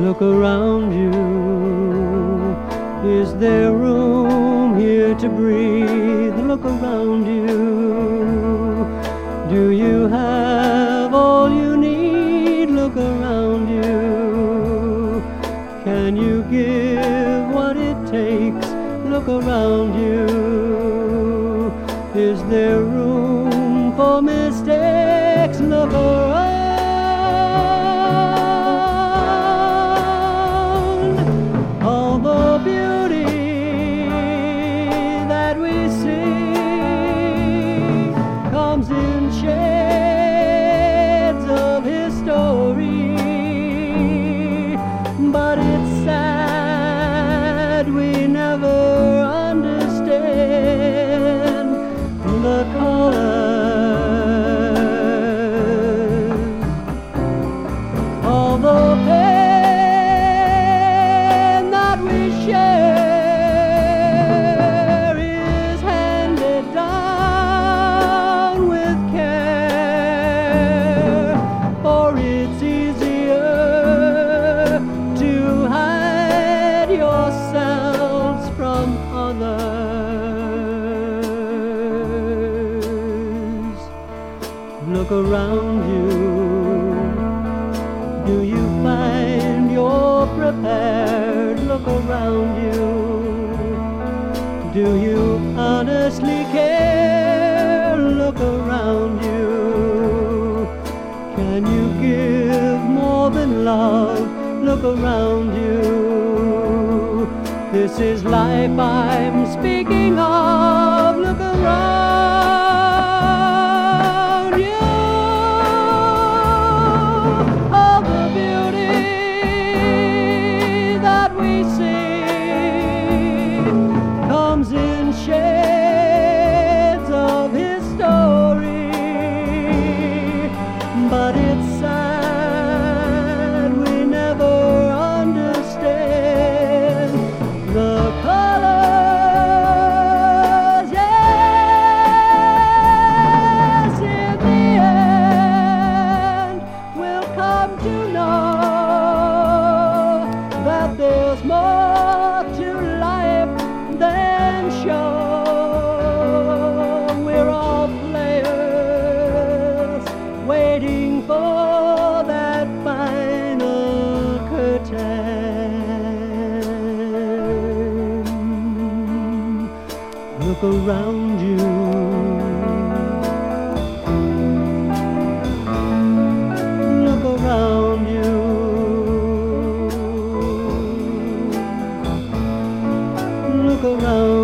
Look around you. Is there room here to breathe? Look around you. Do you have all you need? Look around you. Can you give what it takes? Look around you. Is there room for mistakes? Look around. All the beauty that we see comes in shades of his story, but it's sad we never understand the colors. All the pain that we share is handed down with care, for it's easier to hide yourselves from others. Look around you. Do you find you're prepared? Look around you. Do you honestly care? Look around you. Can you give more than love? Look around you. This is life I'm speaking of. Look around you. All the beauty that we see comes in shades of his story, but it's sad we never understand the colors. Yes, in the end we'll come to know that there's more to life than show. We're all players waiting for that final curtain. Look around you. Look around you. Look around